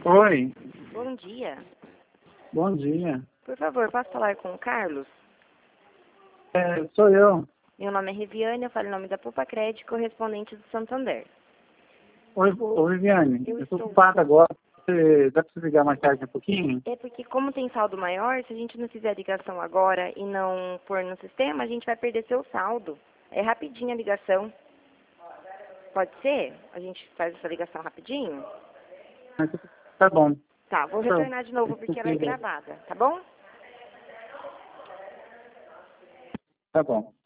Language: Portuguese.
Oi, Bom dia. bom dia. Por favor, posso falar com o Carlos? Sou eu. Meu nome é Riviane, eu falo em nome da Pupa Crédito, correspondente do Santander. Oi, Viviane. Eu Eu estou estou... ocupado agora. Você dá para você ligar mais tarde um pouquinho? É porque como tem saldo maior, se a gente não fizer a ligação agora e não pôr no sistema, a gente vai perder seu saldo. É rapidinho a ligação. Pode ser? A gente faz essa ligação rapidinho? Mas tá bom. Tá, vou Então, retornar de novo porque ela é gravada, tá bom? tá bom.